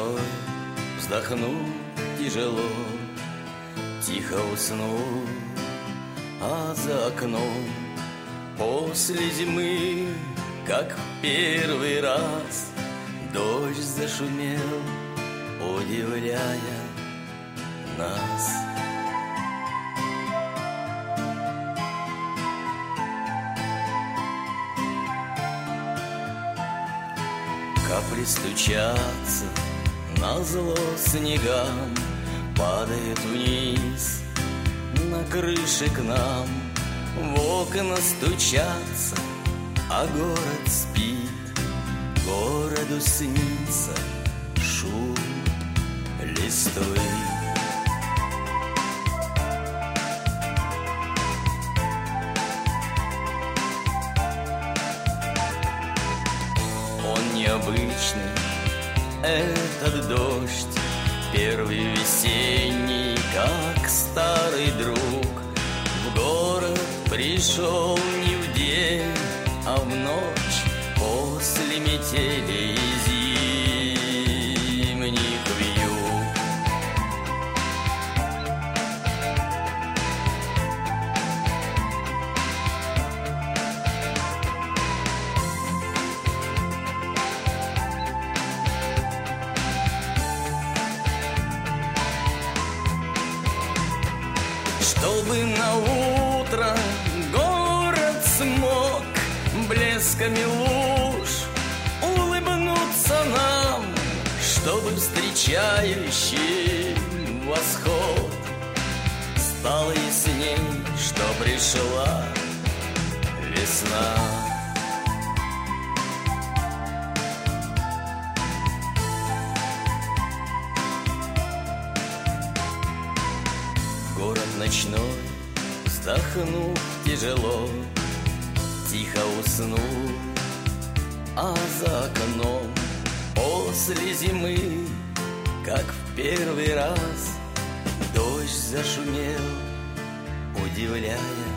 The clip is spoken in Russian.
ночной вздохнул тяжело, тихо уснул, а за окном после зимы, как в первый раз, дождь зашумел, удивляя нас. Капли стучатся назло снегам, падают вниз на крыши к нам. В окна стучатся, а город спит. Городу снится шум листвы. Он необычный, этот дождь, первый весенний, как старый друг. В город пришел не в день, а в ночь после метели и зимних вьюг. Чтобы на утро город смог блесками луж улыбнуться нам, чтобы встречающий восход стало ясней, что пришла весна. Город ночной вздохнул тяжело, тихо уснул, а за окном после зимы, как в первый раз, дождь зашумел, удивляя